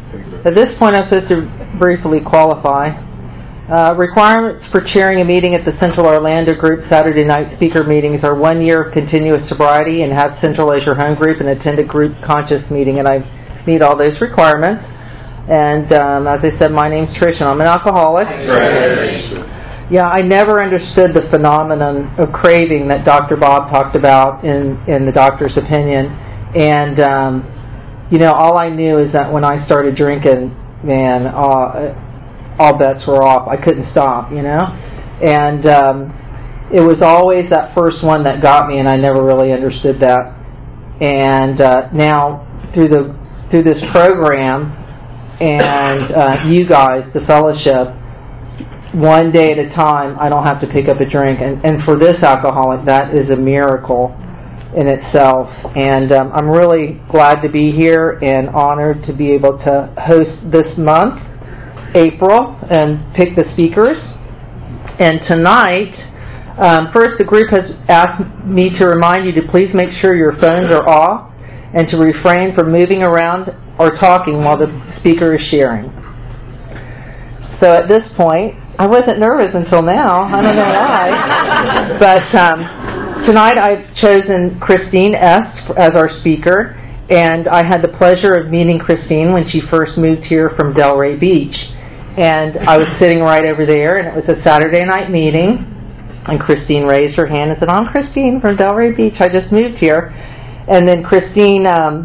At this point, I'm supposed to briefly qualify. Requirements for chairing a meeting at the Central Orlando Group Saturday night speaker meetings are 1 year of continuous sobriety and have Central as your home group and attend a group conscious meeting, and I meet all those requirements. And as I said, my name's Trish, and I'm an alcoholic. Yeah, I never understood the phenomenon of craving that Dr. Bob talked about in the doctor's opinion. And, all I knew is that when I started drinking, man, all bets were off. I couldn't stop, And it was always that first one that got me, and I never really understood that. And now, through this program and you guys, the fellowship, one day at a time, I don't have to pick up a drink. And for this alcoholic, that is a miracle in itself. And I'm really glad to be here and honored to be able to host this month, April, and pick the speakers. And tonight, first the group has asked me to remind you to please make sure your phones are off and to refrain from moving around or talking while the speaker is sharing. So at this point, I wasn't nervous until now. I don't know why. But tonight I've chosen Christine S. as our speaker, and I had the pleasure of meeting Christine when she first moved here from Delray Beach. And I was sitting right over there, and it was a Saturday night meeting, and Christine raised her hand and said, "I'm Christine from Delray Beach. I just moved here." And then Christine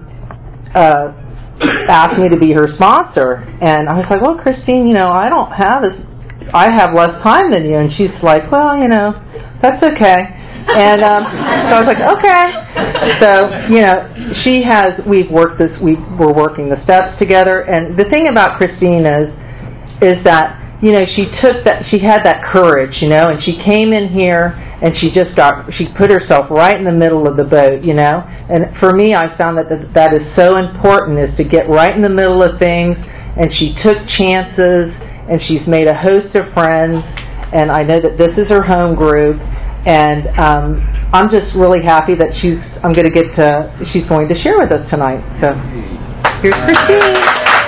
asked me to be her sponsor. And I was like, "Well, Christine, I have less time than you." And she's like, "Well, that's okay." And so I was like, "Okay." So, we're working the steps together. And the thing about Christine is that, she had that courage, and she came in here and she put herself right in the middle of the boat, And for me, I found that is so important, is to get right in the middle of things. And she took chances, and she's made a host of friends, and I know that this is her home group, and I'm just really happy that she's going to share with us tonight. So here's Christine.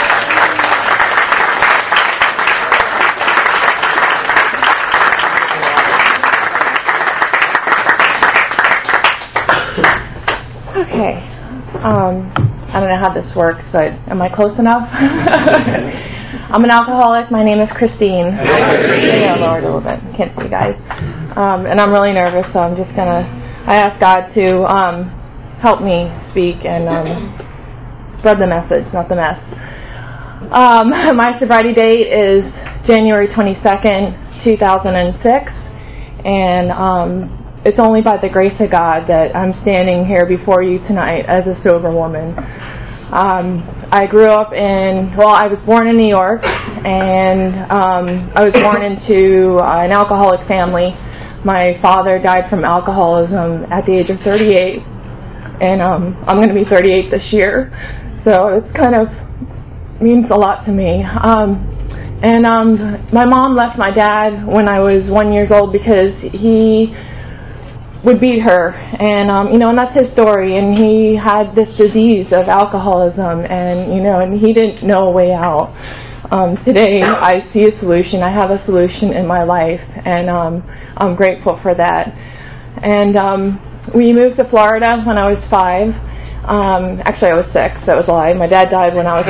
Okay. I don't know how this works, but am I close enough? I'm an alcoholic. My name is Christine. I lowered a little bit. Can't see you guys. And I'm really nervous, so I ask God to help me speak and spread the message, not the mess. My sobriety date is January 22nd, 2006, and it's only by the grace of God that I'm standing here before you tonight as a sober woman. I grew up I was born in New York, and I was born into an alcoholic family. My father died from alcoholism at the age of 38, and I'm going to be 38 this year, so it kind of means a lot to me. My mom left my dad when I was 1 year old because he would beat her, and and that's his story. And he had this disease of alcoholism, and he didn't know a way out. Today, I see a solution. I have a solution in my life, and I'm grateful for that. And we moved to Florida when I was 5. Actually, I was 6. That was a lie. My dad died when I was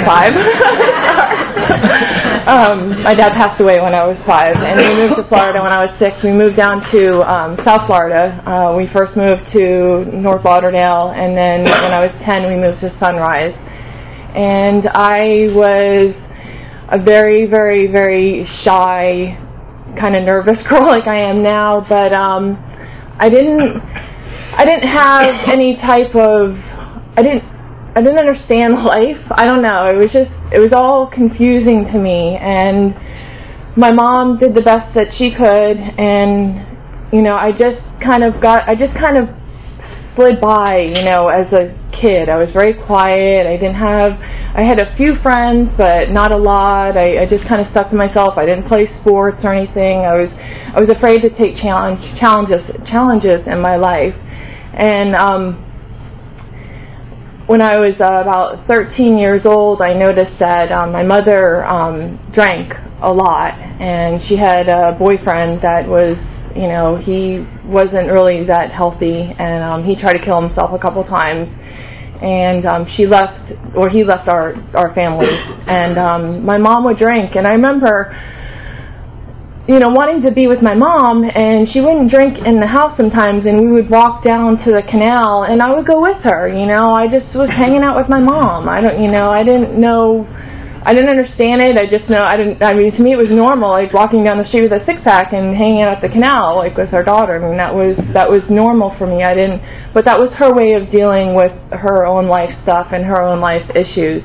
5. My dad passed away when I was 5, and we moved to Florida when I was 6. We moved down to South Florida. We first moved to North Lauderdale, and then when I was 10, we moved to Sunrise. And I was a very, very, very shy, kind of nervous girl like I am now, but I didn't have any type of, I didn't understand life. I don't know. It was all confusing to me. And my mom did the best that she could. And, I just kind of slid by, as a kid. I was very quiet. I had a few friends, but not a lot. I just kind of stuck to myself. I didn't play sports or anything. I was afraid to take challenges in my life. And, when I was about 13 years old, I noticed that my mother drank a lot, and she had a boyfriend that was, he wasn't really that healthy, and he tried to kill himself a couple times, and he left our family, and my mom would drink, and I remember wanting to be with my mom, and she wouldn't drink in the house sometimes, and we would walk down to the canal, and I would go with her, I just was hanging out with my mom. I didn't understand it. To me it was normal, like walking down the street with a six-pack and hanging out at the canal, like with her daughter. That was normal for me. But that was her way of dealing with her own life stuff and her own life issues.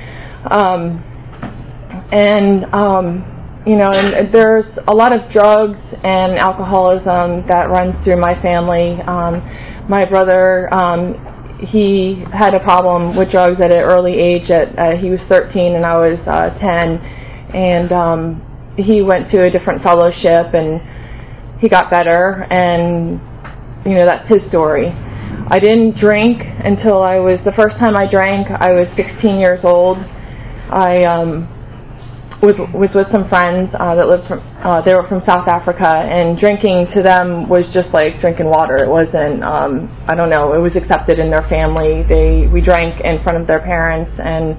And there's a lot of drugs and alcoholism that runs through my family. My brother, he had a problem with drugs at an early age. He was 13 and I was 10, and he went to a different fellowship and he got better, and that's his story. I didn't drink until the first time I drank, I was 16 years old. I was with some friends that lived they were from South Africa, and drinking to them was just like drinking water. It wasn't, it was accepted in their family. We drank in front of their parents, and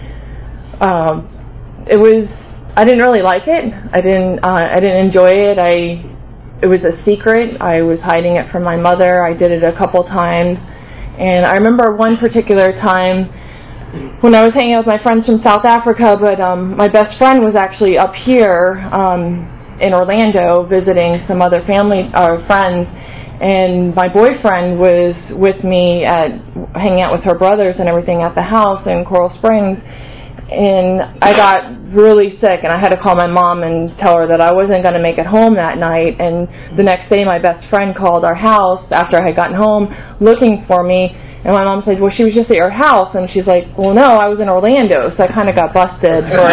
I didn't really like it. I didn't enjoy it. It was a secret. I was hiding it from my mother. I did it a couple times, and I remember one particular time when I was hanging out with my friends from South Africa, but my best friend was actually up here in Orlando visiting some other family friends, and my boyfriend was with me hanging out with her brothers and everything at the house in Coral Springs, and I got really sick, and I had to call my mom and tell her that I wasn't going to make it home that night. And the next day my best friend called our house after I had gotten home looking for me. And my mom said, well, she was just at your house. And she's like, well, no, I was in Orlando. So I kind of got busted for,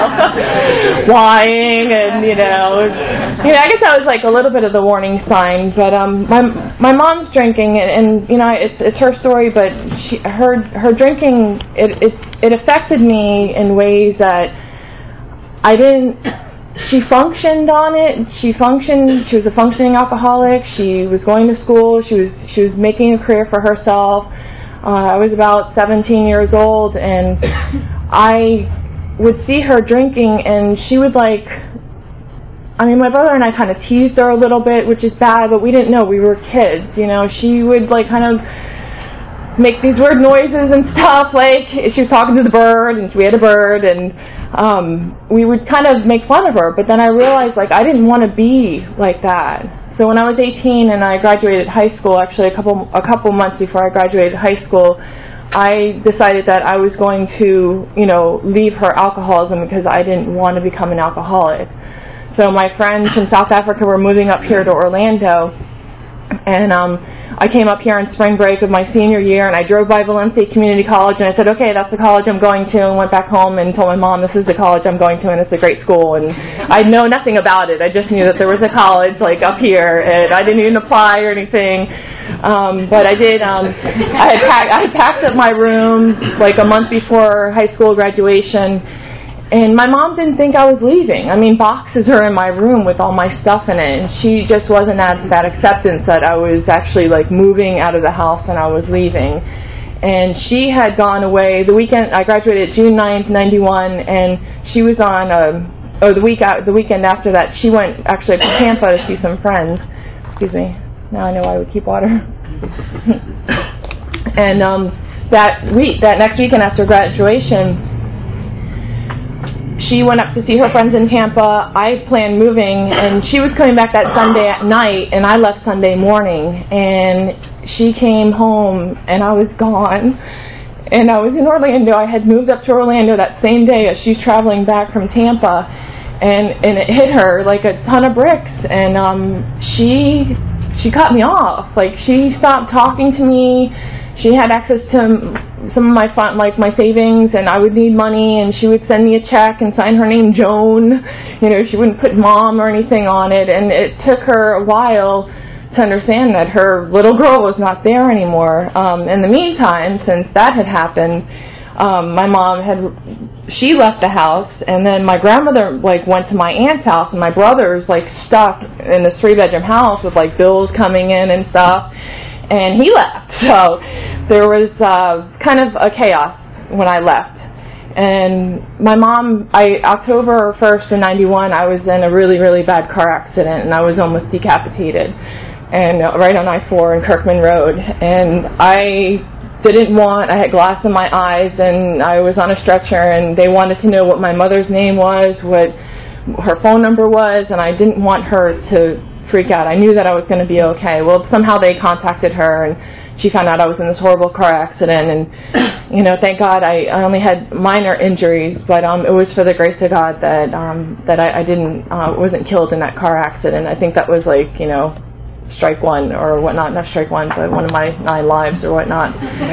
lying. And, I guess that was like a little bit of the warning sign. But my mom's drinking, and it's her story, but her drinking, it affected me in ways that I didn't. She functioned on it. She was a functioning alcoholic. She was going to school. She was making a career for herself. I was about 17 years old, and I would see her drinking, and she would my brother and I kind of teased her a little bit, which is bad, but we didn't know. We were kids, She would kind of make these weird noises and stuff, like she was talking to the bird, and we had a bird, and we would kind of make fun of her. But then I realized I didn't want to be like that. So when I was 18 and I graduated high school, actually a couple months before I graduated high school, I decided that I was going to leave her alcoholism because I didn't want to become an alcoholic. So my friends from South Africa were moving up here to Orlando, and I came up here on spring break of my senior year, and I drove by Valencia Community College, and I said, okay, that's the college I'm going to, and went back home and told my mom, this is the college I'm going to, and it's a great school. And I know nothing about it. I just knew that there was a college up here, and I didn't even apply or anything. But I did. I packed up my room a month before high school graduation. And my mom didn't think I was leaving. Boxes are in my room with all my stuff in it, and she just wasn't at that acceptance that I was actually moving out of the house and I was leaving. And she had gone away the weekend. I graduated June 9th, 91, and she was on the weekend after that. She went actually to Tampa to see some friends. Excuse me. Now I know why we keep water. And that next weekend after graduation, she went up to see her friends in Tampa. I planned moving, and she was coming back that Sunday at night, and I left Sunday morning. And she came home, and I was gone. And I was in Orlando. I had moved up to Orlando that same day as she's traveling back from Tampa, and it hit her like a ton of bricks. And she cut me off. She stopped talking to me. She had access to some of my my savings, and I would need money, and she would send me a check and sign her name Joan. She wouldn't put mom or anything on it, and it took her a while to understand that her little girl was not there anymore. In the meantime, since that had happened, my mom she left the house, and then my grandmother went to my aunt's house, and my brother's stuck in this 3-bedroom house with bills coming in and stuff, and he left. So there was kind of a chaos when I left. And my mom, October 1st of 91, I was in a really, really bad car accident, and I was almost decapitated, and right on I-4 in Kirkman Road. And I had glass in my eyes, and I was on a stretcher, and they wanted to know what my mother's name was, what her phone number was, and I didn't want her to freak out. I knew that I was going to be okay. Well, somehow they contacted her, and she found out I was in this horrible car accident, and thank God I only had minor injuries, but it was for the grace of God that I wasn't killed in that car accident. I think that was strike one or whatnot, not strike one, but one of my 9 lives or whatnot.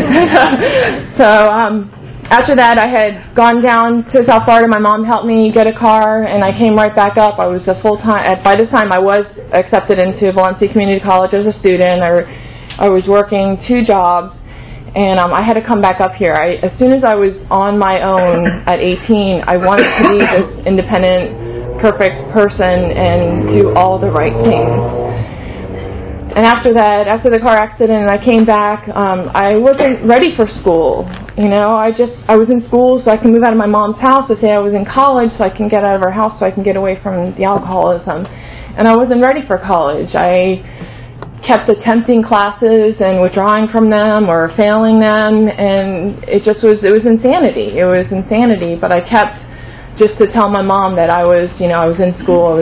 So after that, I had gone down to South Florida. My mom helped me get a car, and I came right back up. I was by this time I was accepted into Valencia Community College as a student. I was working 2 jobs, and I had to come back up here. As soon as I was on my own at 18, I wanted to be this independent, perfect person and do all the right things. And after the car accident, and I came back, I wasn't ready for school. I was in school so I can move out of my mom's house. I say I was in college so I can get out of her house so I can get away from the alcoholism. And I wasn't ready for college. I kept attempting classes and withdrawing from them or failing them, and it was insanity. It was insanity, but I kept just to tell my mom that I was in school.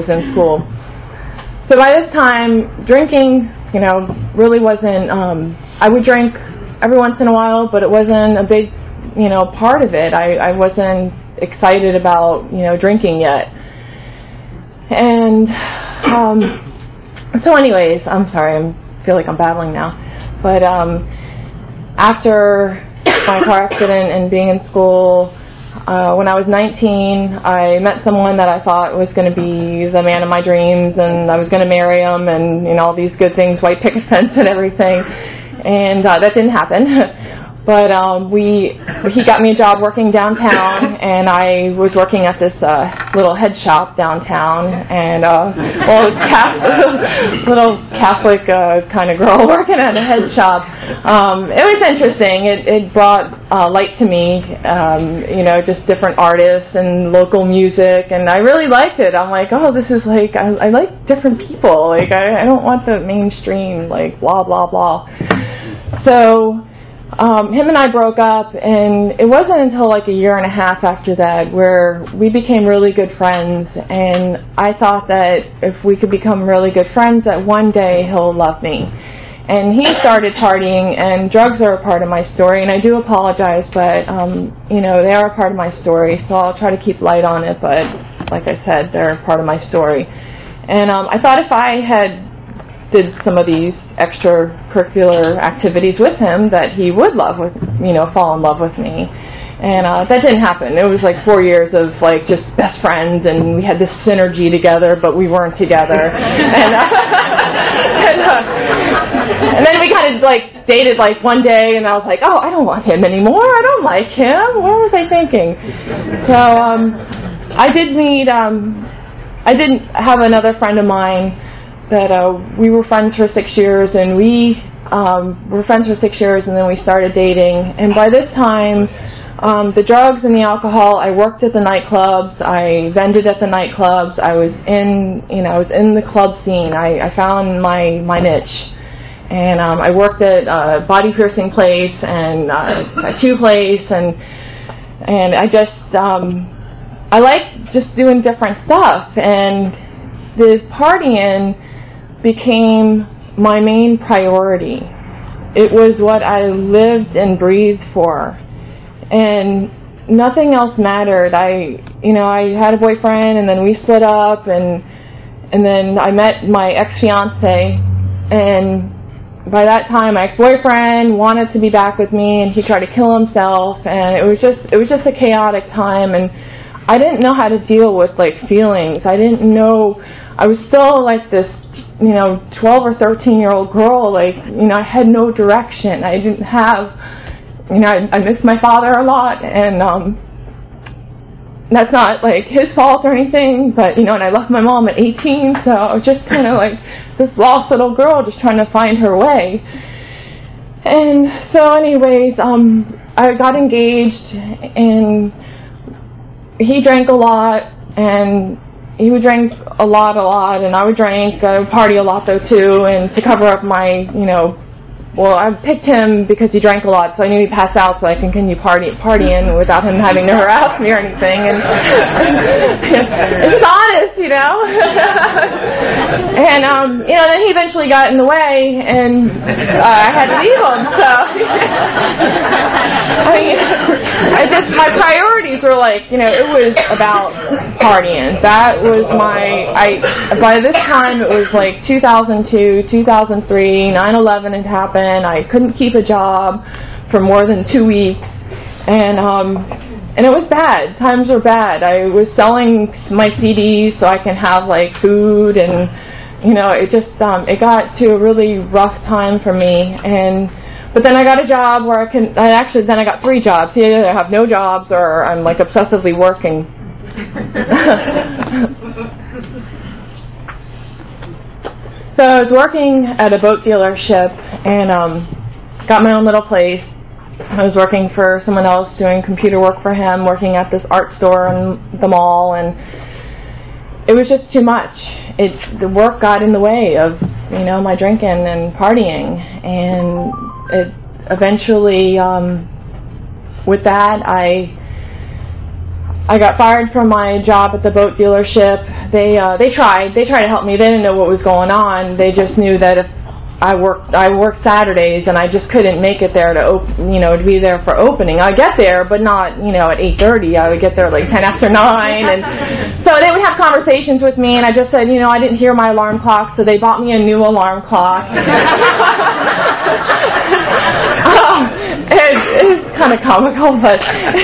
So by this time, drinking, really wasn't, I would drink every once in a while, but it wasn't a big, part of it. I wasn't excited about, drinking yet. And, so anyways, I'm sorry, I feel like I'm babbling now. But, after my car accident and being in school, when I was 19, I met someone that I thought was going to be the man of my dreams, and I was going to marry him, and all these good things, white picket fence and everything, and that didn't happen. But he got me a job working downtown, and I was working at this little head shop downtown, and little Catholic kind of girl working at a head shop. It was interesting. It brought light to me, just different artists and local music, and I really liked it. I'm like, oh, this is I like different people. I don't want the mainstream blah blah blah. So. Him and I broke up, and it wasn't until a year and a half after that where we became really good friends, and I thought that if we could become really good friends, that one day he'll love me. And he started partying, and drugs are a part of my story, and I do apologize, but, they are a part of my story, so I'll try to keep light on it, but like I said, they're a part of my story. And I thought if I had did some of these extracurricular activities with him that he would fall in love with me. And that didn't happen. It was 4 years of just best friends, and we had this synergy together, but we weren't together. And then we kind of dated one day, and I was like, oh, I don't want him anymore. I don't like him. What was I thinking? So I did have another friend of mine that we were friends for 6 years, and we were friends for 6 years, and then we started dating. And by this time, the drugs and the alcohol, I worked at the nightclubs, I vended at the nightclubs, I was in the club scene. I found my niche. And I worked at a body piercing place and a tattoo place, and I just I like just doing different stuff, and the partying became my main priority. It was what I lived and breathed for, and nothing else mattered. I had a boyfriend, and then we split up, and then I met my ex-fiance, and by that time my ex-boyfriend wanted to be back with me, and he tried to kill himself, and it was just a chaotic time, and I didn't know how to deal with feelings. I didn't know. I was still this 12 or 13-year-old girl, like, I had no direction. I didn't have, I missed my father a lot, and that's not, like, his fault or anything, but, and I left my mom at 18, so I was just kind of like this lost little girl just trying to find her way. And so anyways, I got engaged, and he drank a lot, and he would drink a lot, and I would drink, I would party a lot though too, and to cover up my, I picked him because he drank a lot, so I knew he'd pass out, so I can continue partying without him having to harass me or anything, and it's just honest, and, then he eventually got in the way, and I had to leave him, so, my priorities were like, it was about partying. That was by this time it was like 2002, 2003, 9/11 had happened. I couldn't keep a job for more than 2 weeks, and it was bad. Times were bad. I was selling my CDs so I can have like food, and it just it got to a really rough time for me. But then I got a job where then I got 3 jobs. Either I have no jobs or I'm like obsessively working. So I was working at a boat dealership and got my own little place. I was working for someone else doing computer work for him, working at this art store in the mall, and it was just too much. The work got in the way of, my drinking and partying, and it eventually, with that, I got fired from my job at the boat dealership. They tried to help me. They didn't know what was going on. They just knew that if I worked Saturdays and I just couldn't make it there to be there for opening. I'd get there, but not, at 8:30. I would get there like 10 after 9, and so they would have conversations with me, and I just said, I didn't hear my alarm clock, so they bought me a new alarm clock. It's kind of comical, but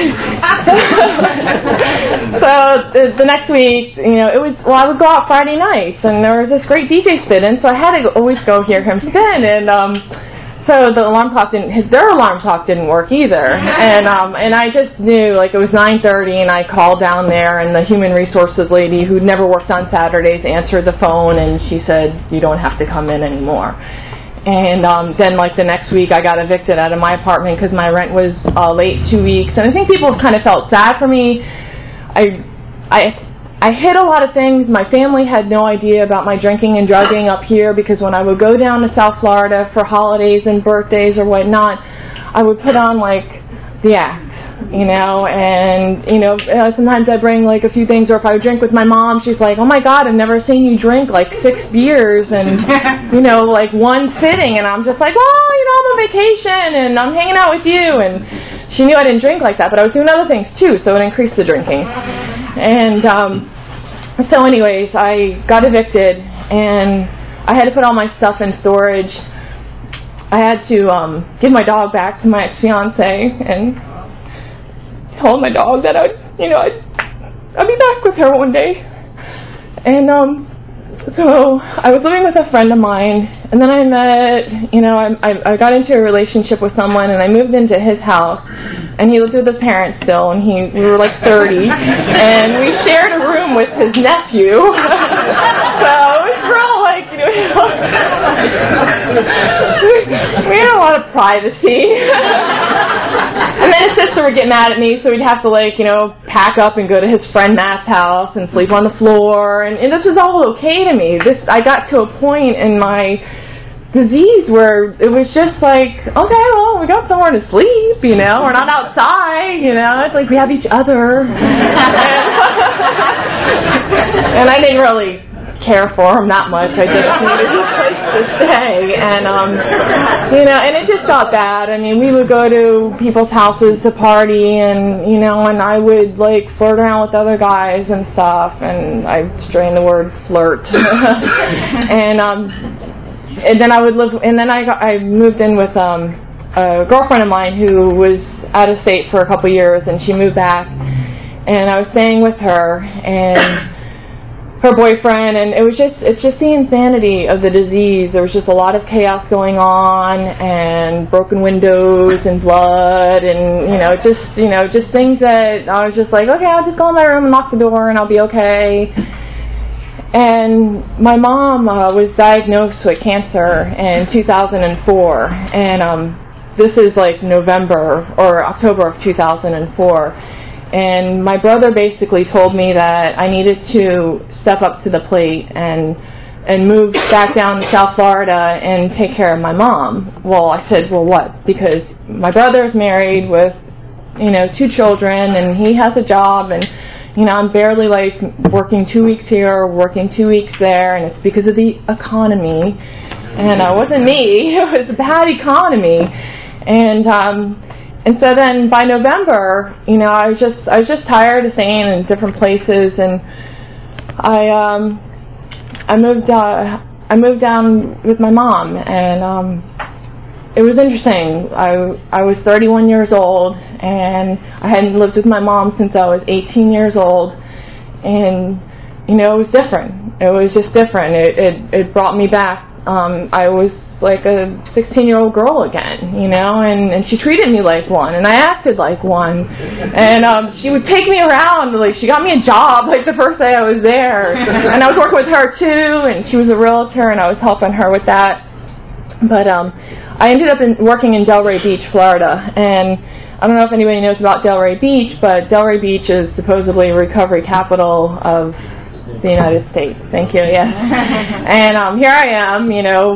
so the next week, I would go out Friday nights, and there was this great DJ spinning, so I had to always go hear him spin, and so the alarm clock their alarm clock didn't work either, and I just knew, like, it was 9:30, and I called down there, and the human resources lady who'd never worked on Saturdays answered the phone, and she said, "You don't have to come in anymore." And then, like, the next week, I got evicted out of my apartment because my rent was late 2 weeks. And I think people kind of felt sad for me. I hid a lot of things. My family had no idea about my drinking and drugging up here, because when I would go down to South Florida for holidays and birthdays or whatnot, I would put on, like, the act. And sometimes I bring like a few things, or if I would drink with my mom, she's like, "Oh my God, I've never seen you drink like 6 beers and like one sitting," and I'm just like, "Oh, I'm on vacation and I'm hanging out with you," and she knew I didn't drink like that, but I was doing other things too, so it increased the drinking. And so anyways, I got evicted, and I had to put all my stuff in storage. I had to give my dog back to my ex-fiance, and told my dog that I'd be back with her one day. And so I was living with a friend of mine, and then I met, I got into a relationship with someone, and I moved into his house, and he lived with his parents still, and we were like 30, and we shared a room with his nephew. So it was real, like, we had a lot of privacy. And then his sister would get mad at me, so we'd have to, like, pack up and go to his friend Matt's house and sleep on the floor. And this was all okay to me. I got to a point in my disease where it was just like, okay, well, we got somewhere to sleep, we're not outside, it's like we have each other. And I didn't really care for him that much. I just needed a place to stay, and and it just got bad. I mean, we would go to people's houses to party, and and I would like flirt around with other guys and stuff, and I strain the word flirt. And then I would live, and then I moved in with a girlfriend of mine who was out of state for a couple years, and she moved back, and I was staying with her, and her boyfriend, and it's just the insanity of the disease. There was just a lot of chaos going on, and broken windows and blood, and just things that I was just like, okay, I'll just go in my room and lock the door and I'll be okay. And my mom was diagnosed with cancer in 2004, and this is like November or October of 2004. And my brother basically told me that I needed to step up to the plate and move back down to South Florida and take care of my mom. Well, I said, well, what? Because my brother's married with, 2 children, and he has a job, and, I'm barely like working 2 weeks here, working 2 weeks there, and it's because of the economy. And it wasn't me. It was a bad economy. And so then by November, I was just tired of staying in different places, and I moved down with my mom, and it was interesting. I was 31 years old, and I hadn't lived with my mom since I was 18 years old, and it was different. It was just different. It brought me back. I was like a 16-year-old girl again, and she treated me like one, and I acted like one, and she would take me around, like she got me a job like the first day I was there, and I was working with her too, and she was a realtor, and I was helping her with that. But I ended up working in Delray Beach, Florida, and I don't know if anybody knows about Delray Beach, but Delray Beach is supposedly a recovery capital of the United States. Thank you. Yes. And here I am.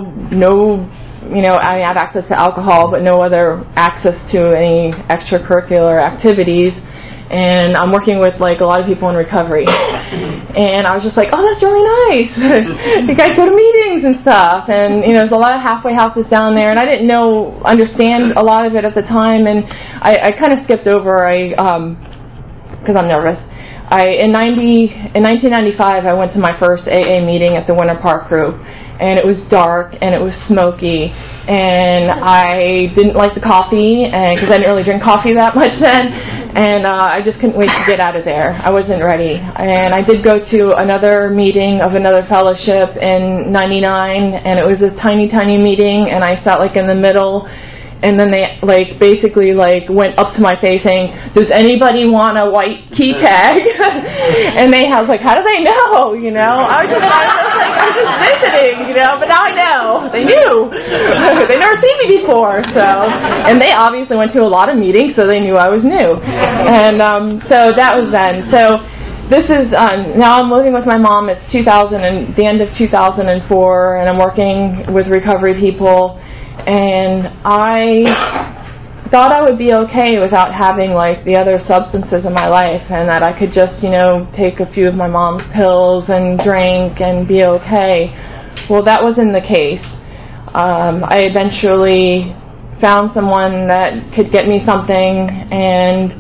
I have access to alcohol, but no other access to any extracurricular activities. And I'm working with like a lot of people in recovery. And I was just like, oh, that's really nice. You guys go to meetings and stuff. And there's a lot of halfway houses down there. And I didn't understand a lot of it at the time. And I kind of skipped over. Because I'm nervous. In 1995, I went to my first AA meeting at the Winter Park Group, and it was dark and it was smoky, and I didn't like the coffee, because I didn't really drink coffee that much then, and I just couldn't wait to get out of there. I wasn't ready, and I did go to another meeting of another fellowship in '99, and it was a tiny meeting, and I sat like in the middle. And then they basically went up to my face saying, "Does anybody want a white key tag?" And they was like, "How do they know?" I was just visiting, but now I know. They knew. They never seen me before, and they obviously went to a lot of meetings, so they knew I was new. And so that was then. So this is now I'm living with my mom. It's the end of 2004, and I'm working with recovery people. And I thought I would be okay without having the other substances in my life, and that I could just take a few of my mom's pills and drink and be okay. Well, that wasn't the case. I eventually found someone that could get me something, and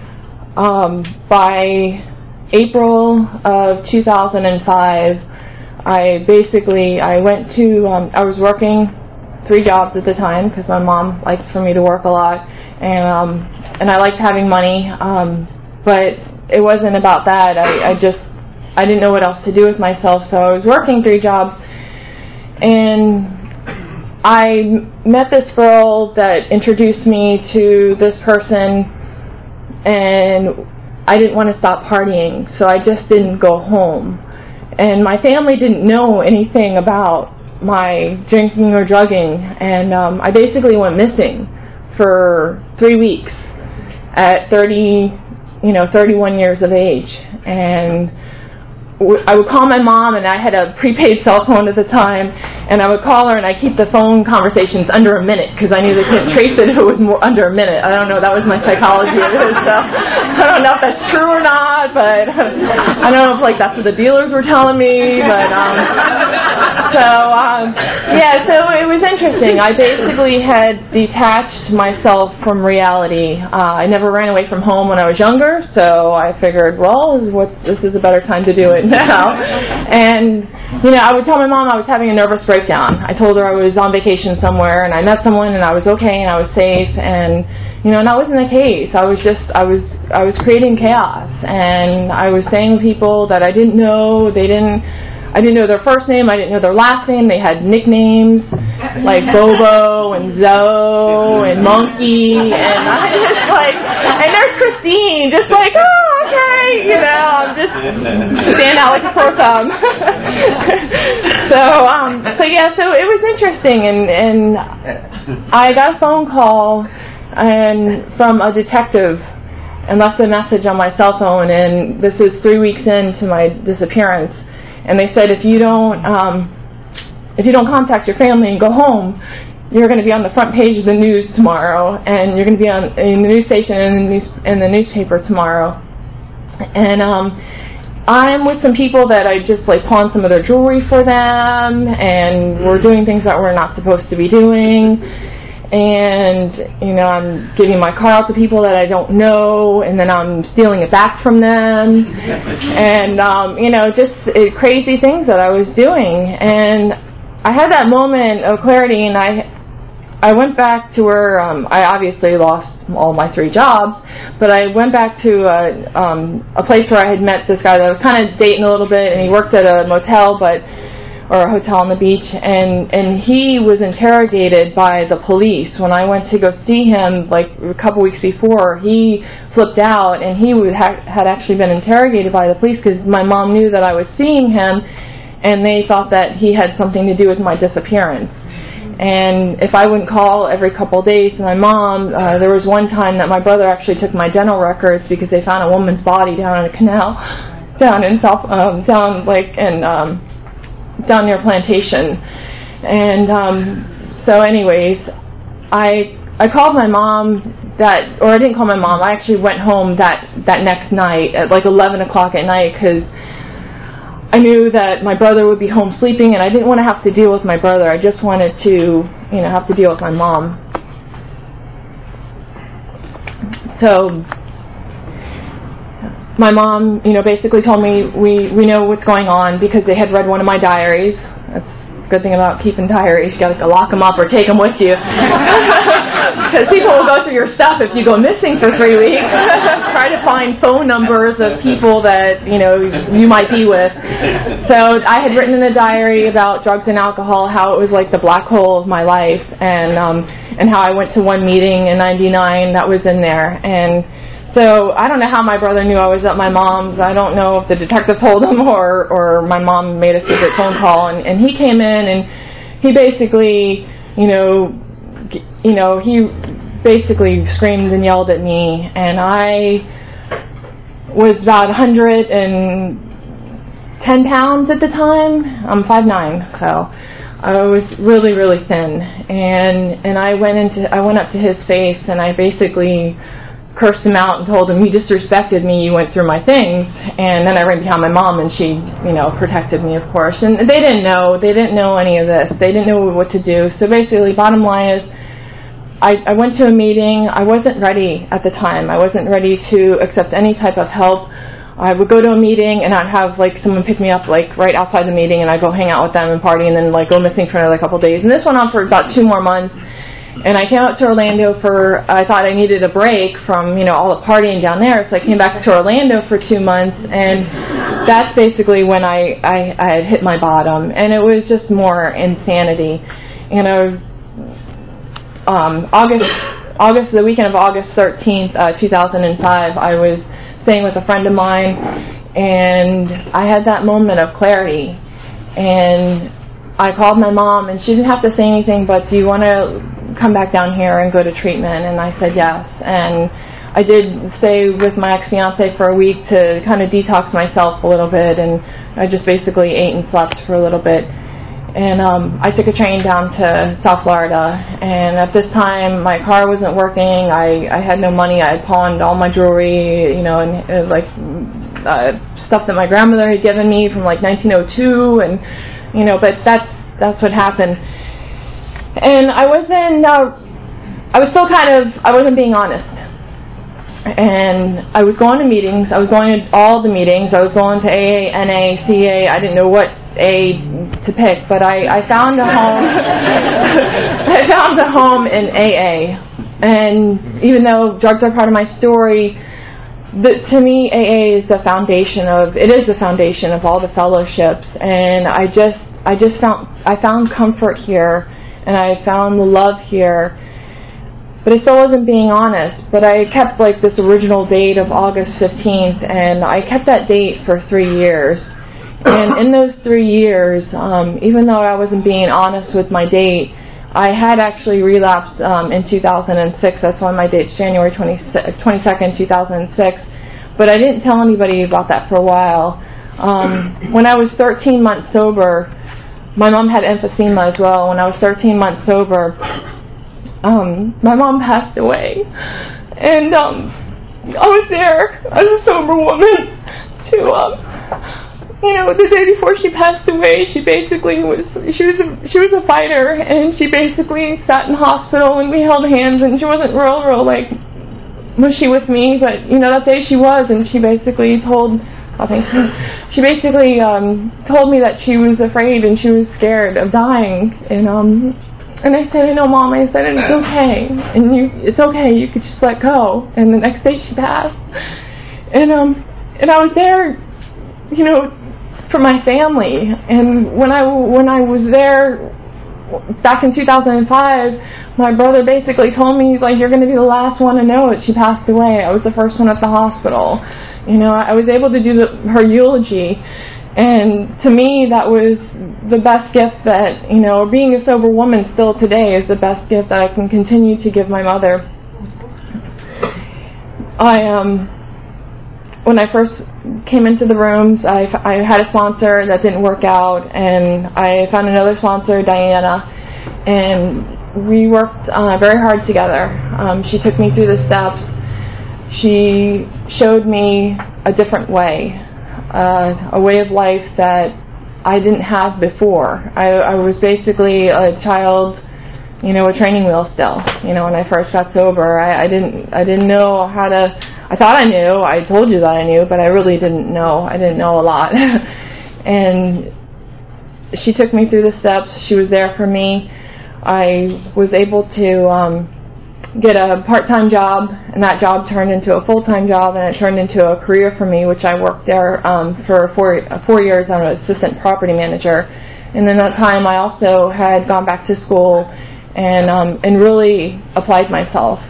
by April of 2005 I went to I was working 3 jobs at the time, because my mom liked for me to work a lot, and I liked having money, but it wasn't about that. I didn't know what else to do with myself, so I was working 3 jobs, and I met this girl that introduced me to this person, and I didn't want to stop partying, so I just didn't go home, and my family didn't know anything about my drinking or drugging, and I basically went missing for 3 weeks at 31 years of age, and I would call my mom, and I had a prepaid cell phone at the time, and I would call her, and I keep the phone conversations under a minute, because I knew they couldn't trace it if it was more under a minute. I don't know, that was my psychology of it, so I don't know if that's true or not, but I don't know if that's what the dealers were telling me, but so it was interesting. I basically had detached myself from reality. I never ran away from home when I was younger, so I figured, well, this is a better time to do it now. And I would tell my mom I was having a nervous breakdown. I told her I was on vacation somewhere, and I met someone, and I was okay, and I was safe, and and that wasn't the case. I was creating chaos, and I was saying people that I didn't know. I didn't know their first name. I didn't know their last name. They had nicknames like Bobo and Zoe and Monkey, and I just and there's Christine, just okay, I'm just stand out like a sore thumb. So it was interesting, and I got a phone call from a detective and left a message on my cell phone, and this was 3 weeks into my disappearance. And they said, if you don't contact your family and go home, you're going to be on the front page of the news tomorrow, and you're going to be in the news station and in the newspaper tomorrow. And I'm with some people that I just pawned some of their jewelry for them, and we're doing things that we're not supposed to be doing. And I'm giving my car out to people that I don't know, and then I'm stealing it back from them, and just crazy things that I was doing. And I had that moment of clarity, and I went back to where I obviously lost all my 3 jobs, but I went back to a place where I had met this guy that I was kind of dating a little bit, and he worked at a motel, or a hotel on the beach, and he was interrogated by the police. When I went to go see him, a couple weeks before, he flipped out, and he had actually been interrogated by the police because my mom knew that I was seeing him, and they thought that he had something to do with my disappearance. And if I wouldn't call every couple of days to my mom, there was one time that my brother actually took my dental records because they found a woman's body down in a canal, down near Plantation. And so anyways, I called my mom I didn't call my mom. I actually went home that next night at 11 o'clock at night because I knew that my brother would be home sleeping, and I didn't want to have to deal with my brother. I just wanted to, have to deal with my mom. So my mom, basically told me we know what's going on because they had read one of my diaries. That's a good thing about keeping diaries. You got to lock them up or take them with you. Because people will go through your stuff if you go missing for 3 weeks. Try to find phone numbers of people that, you might be with. So I had written in a diary about drugs and alcohol, how it was like the black hole of my life, and how I went to one meeting in '99 that was in there. And so I don't know how my brother knew I was at my mom's. I don't know if the detective told him or my mom made a secret phone call. And he came in and he basically, he basically screamed and yelled at me. And I was about 110 pounds at the time. I'm 5'9", so I was really, really thin. And I went up to his face and I basically cursed him out and told him, "You disrespected me, you went through my things." And then I ran behind my mom and she, protected me, of course. And they didn't know any of this. They didn't know what to do. So basically, bottom line is, I went to a meeting. I wasn't ready at the time. I wasn't ready to accept any type of help. I would go to a meeting and I'd have someone pick me up right outside the meeting, and I'd go hang out with them and party, and then go missing for another couple of days. And this went on for about 2 more months. And I came out to Orlando I thought I needed a break from, all the partying down there. So I came back to Orlando for 2 months, and that's basically when I had hit my bottom. And it was just more insanity. The weekend of August 13th, 2005, I was staying with a friend of mine, and I had that moment of clarity. And I called my mom, and she didn't have to say anything, but, "Do you want to come back down here and go to treatment?" And I said yes. And I did stay with my ex-fiance for a week to kind of detox myself a little bit, and I just basically ate and slept for a little bit. And I took a train down to South Florida, and at this time my car wasn't working. I had no money. I had pawned all my jewelry, and stuff that my grandmother had given me from 1902, and but that's what happened. And I wasn't being honest. And I was going to meetings. I was going to all the meetings. I was going to AA, NA, CA. I didn't know what A to pick, but I found a home. I found a home in AA. And even though drugs are part of my story, to me, AA is the foundation of all the fellowships. And I found comfort here, and I found the love here. But I still wasn't being honest. But I kept this original date of August 15th, and I kept that date for 3 years. And in those 3 years, even though I wasn't being honest with my date, I had actually relapsed in 2006. That's why my date's January 22nd, 2006. But I didn't tell anybody about that for a while. When I was 13 months sober, my mom had emphysema as well. When I was 13 months sober, my mom passed away. And I was there as a sober woman to... the day before she passed away, she was a fighter, and she basically sat in the hospital, and we held hands, and she wasn't real mushy with me, but that day she was, and she basically told me that she was afraid and she was scared of dying, and I said, "No, Mom," I said, "it's okay, and it's okay, you could just let go." And the next day she passed, and I was there, for my family. And when I was there back in 2005, my brother basically told me, he's like, "You're going to be the last one to know that she passed away." I was the first one at the hospital. I was able to do her eulogy, and to me that was the best gift that, being a sober woman still today is the best gift that I can continue to give my mother. When I first came into the rooms, I had a sponsor that didn't work out, and I found another sponsor, Diana, and we worked very hard together. She took me through the steps. She showed me a different way, a way of life that I didn't have before. I was basically a child, a training wheel still. When I first got sober, I didn't know how to. I thought I knew. I told you that I knew, but I really didn't know. I didn't know a lot. And she took me through the steps. She was there for me. I was able to get a part-time job, and that job turned into a full-time job, and it turned into a career for me, which I worked there for 4 years. I'm an assistant property manager. And in that time, I also had gone back to school and really applied myself.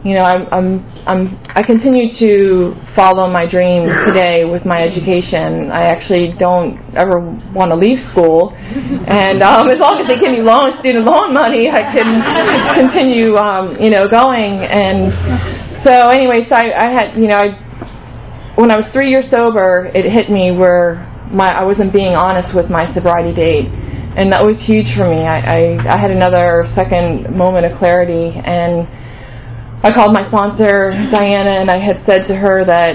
I continue to follow my dream today with my education. I actually don't ever want to leave school, and as long as they give me student loan money, I can continue, going. And so, anyway, I had, when I was 3 years sober, it hit me where I wasn't being honest with my sobriety date. And that was huge for me. I had another second moment of clarity, and I called my sponsor, Diana, and I had said to her that,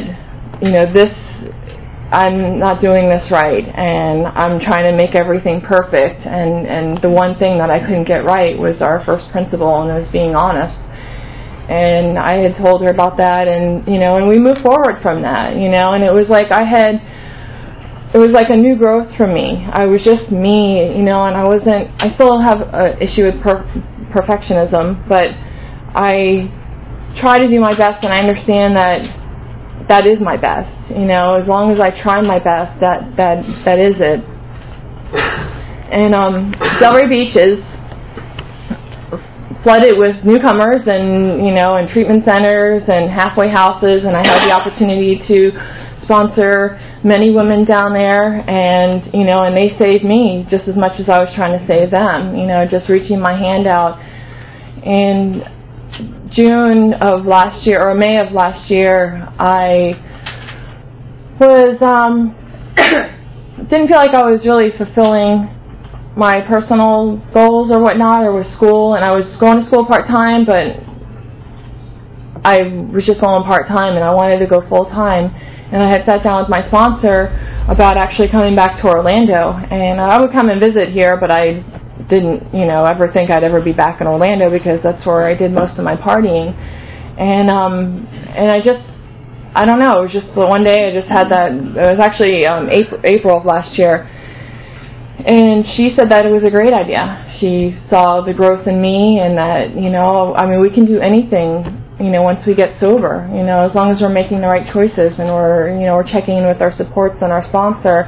I'm not doing this right, and I'm trying to make everything perfect, and the one thing that I couldn't get right was our first principle, and it was being honest. And I had told her about that, and we moved forward from that, and it was like it was like a new growth for me. I was just me, and I still have an issue with perfectionism, but I try to do my best, and I understand that is my best. As long as I try my best, that is it. And Delray Beach is flooded with newcomers, and and treatment centers and halfway houses, and I had the opportunity to sponsor many women down there, and and they saved me just as much as I was trying to save them. Just reaching my hand out. And June of last year, or May of last year, I was didn't feel like I was really fulfilling my personal goals or whatnot, or with school, and I was going to school part-time, but I was just going part-time, and I wanted to go full-time. And I had sat down with my sponsor about actually coming back to Orlando, and I would come and visit here, but I didn't, ever think I'd ever be back in Orlando, because that's where I did most of my partying. And I don't know, it was just one day I just had that. It was actually April of last year, And she said that it was a great idea. She saw the growth in me, and that, we can do anything, once we get sober, as long as we're making the right choices and we're checking in with our supports and our sponsor.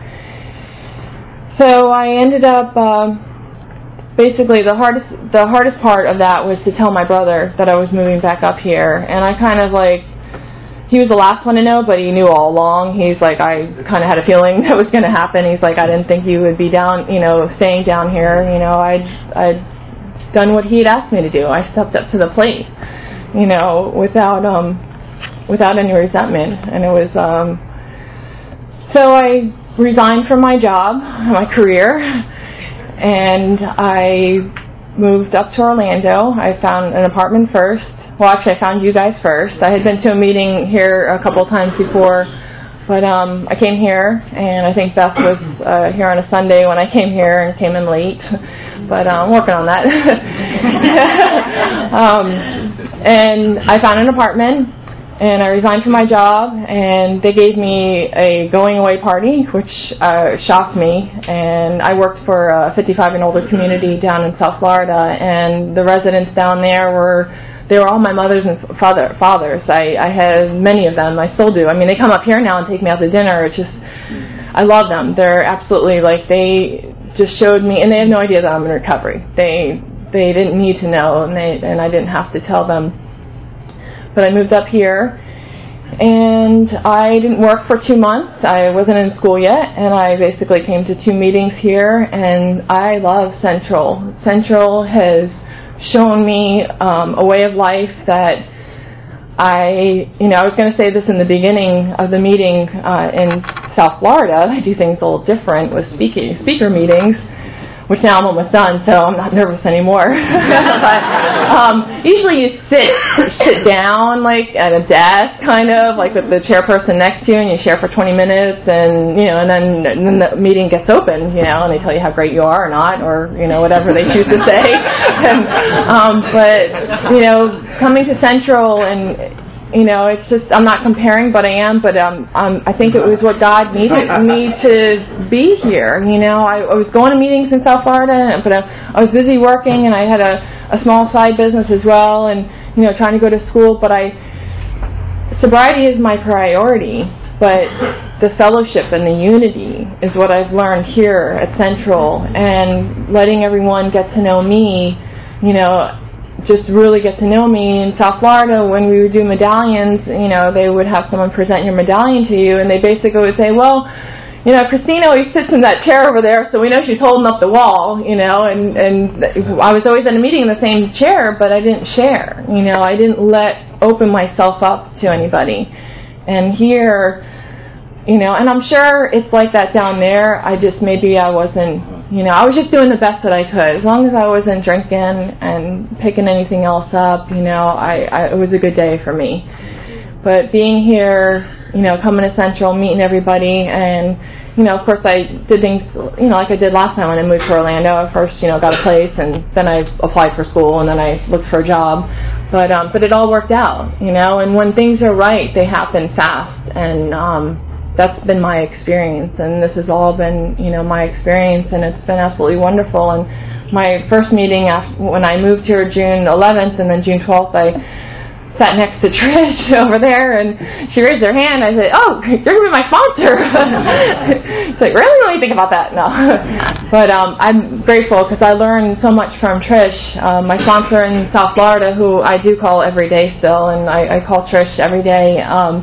So I ended up, basically the hardest part of that was to tell my brother that I was moving back up here. And I kind of he was the last one to know, but he knew all along. He's like, I kind of had a feeling that was going to happen. He's like, I didn't think you would be down, staying down here. I'd done what he had asked me to do. I stepped up to the plate, without any resentment. And it was, so I resigned from my job, my career, and I moved up to Orlando. I found an apartment first. Well, actually, I found you guys first. I had been to a meeting here a couple of times before, but I came here, and I think Beth was here on a Sunday when I came here and came in late, but I'm working on that. And I found an apartment, and I resigned from my job, and they gave me a going-away party, which shocked me. And I worked for a 55 and older community down in South Florida, and the residents down there were all my mothers and fathers. I had many of them. I still do. They come up here now and take me out to dinner. It's just, I love them. They're absolutely, they just showed me, and they have no idea that I'm in recovery. They didn't need to know, and I didn't have to tell them. But I moved up here, and I didn't work for 2 months. I wasn't in school yet, and I basically came to 2 meetings here, and I love Central. Central has shown me a way of life that I was going to say this in the beginning of the meeting in South Florida. I do things a little different with speaker meetings, which now I'm almost done, so I'm not nervous anymore. But usually you sit down at a desk, kind of with the chairperson next to you, and you share for 20 minutes, and and then the meeting gets open, and they tell you how great you are or not, or whatever they choose to say. But coming to Central and it's just, I'm not comparing, but I am. But I think it was what God needed me to be here. I was going to meetings in South Florida, but I was busy working, and I had a small side business as well, and trying to go to school. But sobriety is my priority. But the fellowship and the unity is what I've learned here at Central, and letting everyone get to know me. Just really get to know me. In South Florida, when we would do medallions, they would have someone present your medallion to you, and they basically would say, well, Christina always sits in that chair over there, so we know she's holding up the wall, and I was always in a meeting in the same chair, but I didn't share, I didn't open myself up to anybody. And here, and I'm sure it's like that down there. I wasn't, I was just doing the best that I could. As long as I wasn't drinking and picking anything else up, it was a good day for me. But being here, coming to Central, meeting everybody, and, of course I did things, like I did last time when I moved to Orlando. I first, got a place, and then I applied for school, and then I looked for a job. But it all worked out, and when things are right, they happen fast, and that's been my experience, and this has all been, my experience, and it's been absolutely wonderful. And my first meeting when I moved here June 11th, and then June 12th, I sat next to Trish over there, and she raised her hand. I said, oh, you're going to be my sponsor. It's like, really? Let me think about that. No. But I'm grateful because I learned so much from Trish, my sponsor in South Florida, who I do call every day still, and I call Trish every day.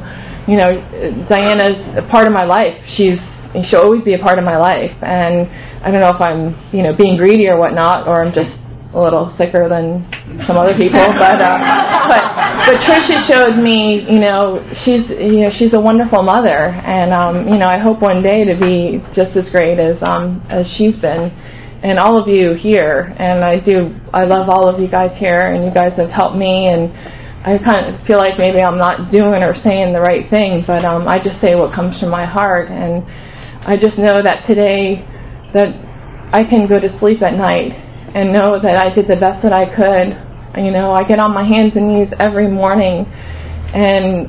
Diana's a part of my life. She'll always be a part of my life, and I don't know if I'm, being greedy or whatnot, or I'm just a little sicker than some other people, but Trish has showed me, she's a wonderful mother, and I hope one day to be just as great as she's been, and all of you here, and I love all of you guys here, and you guys have helped me, and I kind of feel like maybe I'm not doing or saying the right thing, but I just say what comes from my heart, and I just know that today that I can go to sleep at night and know that I did the best that I could. I get on my hands and knees every morning, and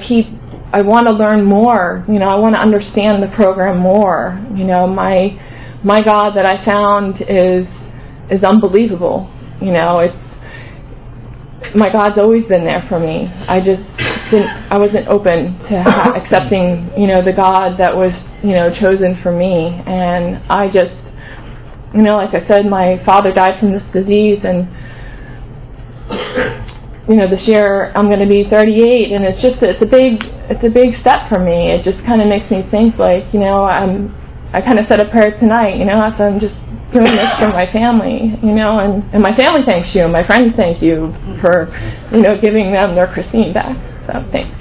I want to learn more. I want to understand the program more. my God that I found is unbelievable. You know, my God's always been there for me. I wasn't open to accepting, you know, the God that was, you know, chosen for me. And I just, you know, like I said, my father died from this disease, and, you know, this year I'm going to be 38, and it's a big step for me. It just kind of makes me think, like, you know, I kind of said a prayer tonight, you know, after I'm just doing this for my family, you know, and my family thanks you, and my friends thank you for, you know, giving them their Christine back. So thanks.